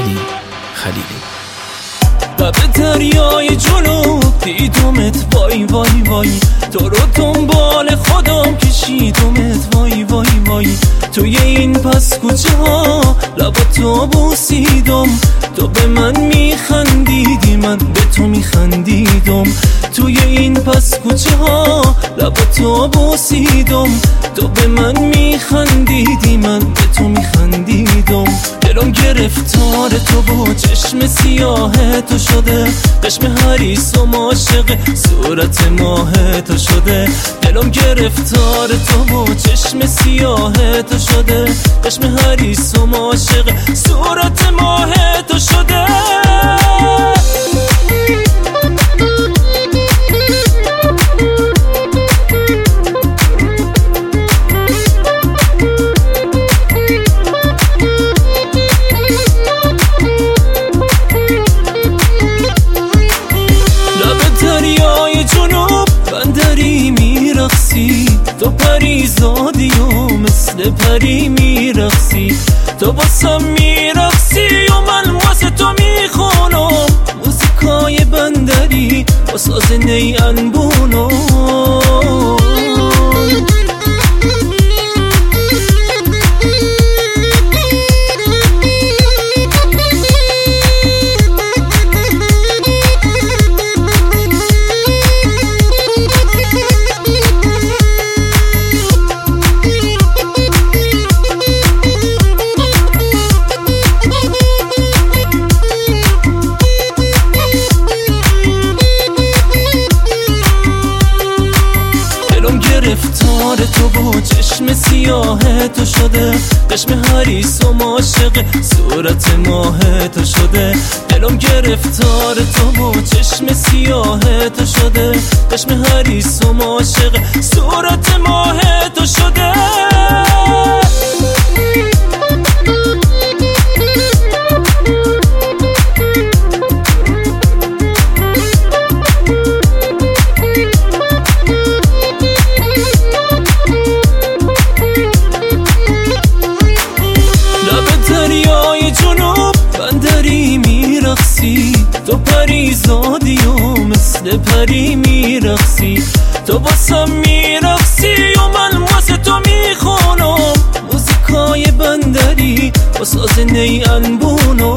مهدی خلیلی. لب دریای جنوب دیدمت وای وای وای، تو رو دنبال خودم کشیدمت وای وای وای. توی این پس کوچه ها لباتو بوسیدم، تو به من میخندیدی من به تو میخندیدم. توی این پس کوچه ها لباتو بوسیدم، تو به من میخندیدی من به تو میخندیدم. دلم گرفتار تو با چشم سیاه تو شده، قشم حریص و عاشق صورت ماه تو شده. دلم گرفتار تو با چشم سیاه تو شده، قشم حریص و عاشق صورت ماه تو شده. دریای جنوب بندری میرقصی، تو پریزادی و مثل پری میرقصی. تو باسم میرقصی و من واسه تو میخونم موزیکای بندری با ساز نی انبونم. گرفتار تو با چشم سیاه تو شده، قشم حریص و عاشق صورت ماه تو شده. دلم گرفتار تو با چشم سیاه تو شده، قشم حریص و عاشق صورت ماه تو شده. دریای جنوب بندری میرقصی، تو پریزادی و مثل پری میرقصی. تو باسم میرقصی و من واسه تو میخونم موزیکای بندری با ساز نی انبونم.